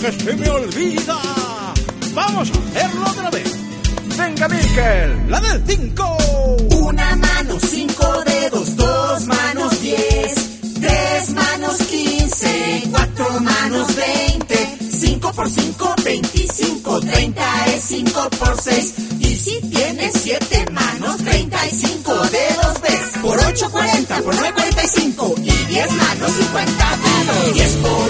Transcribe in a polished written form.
que se me olvida. Vamos a hacerlo otra vez. Venga, Miquel, la del 5. Una mano, 5 dedos, 2 manos, 10, 3 manos, 15, 4 manos, 20, 5 por 5, 25, 30 es 5 por 6. Y si tienes 7 manos, 35 dedos ves. Por 8, 40, por 9, 45. Y 10 manos, 50 dedos. 10 por